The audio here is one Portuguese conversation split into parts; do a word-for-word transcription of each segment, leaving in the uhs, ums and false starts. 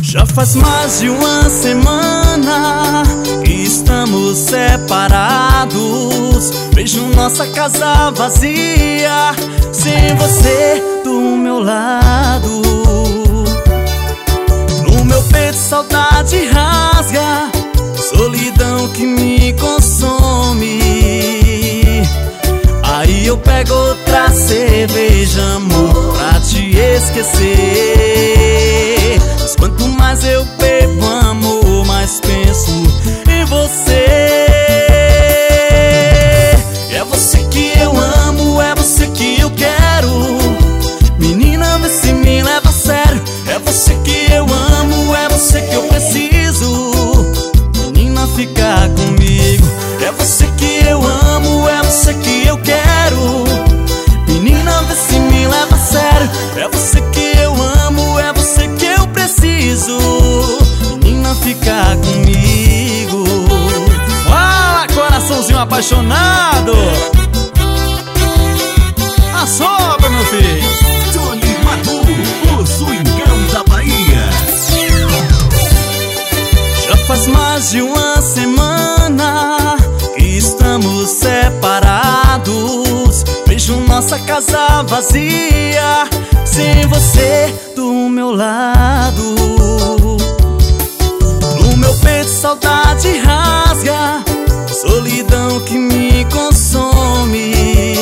Já faz mais de uma semana que estamos separados. Vejo nossa casa vazia, sem você do meu lado. No meu peito saudade rasga, solidão que me consome. Aí eu pego outra cerveja, amor, pra te esquecer. Mas quanto mais eu bebo, amor, mais penso em você. É você que eu amo, é você que eu quero. Menina, vê se me leva a sério. É você que eu amo, é você que eu preciso. Menina, fica comigo. É você que eu amo, é você que eu quero. Menina, vê se me leva a sério. É você que eu amo, é você que eu preciso. Menina, fica comigo. Fala, coraçãozinho apaixonado. Assopra, meu filho. Tony Maduro, o swingão da Bahia. Já faz mais de uma semana que estamos separados. Vejo nossa casa vazia, sem você do meu lado. No meu peito saudade rasga, solidão que me consome.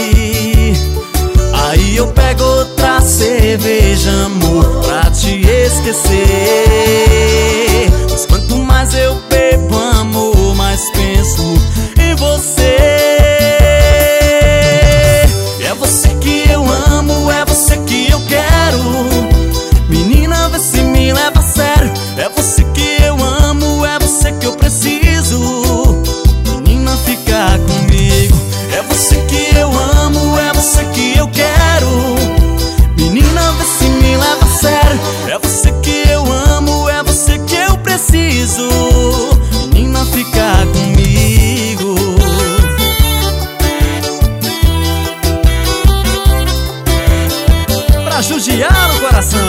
Aí eu pego outra cerveja, amor, pra te esquecer. Mas quanto mais eu bebo, amor, mais penso em você. É você que eu amo, é você que eu quero. Menina, vê se me leva a sério. É você que eu amo, é você que eu preciso. Menina, fica comigo. É você que eu amo, é você que eu quero. Menina, vê se me leva a sério. É você que eu amo, é você que eu preciso. Menina, fica comigo. Pra judiar no coração.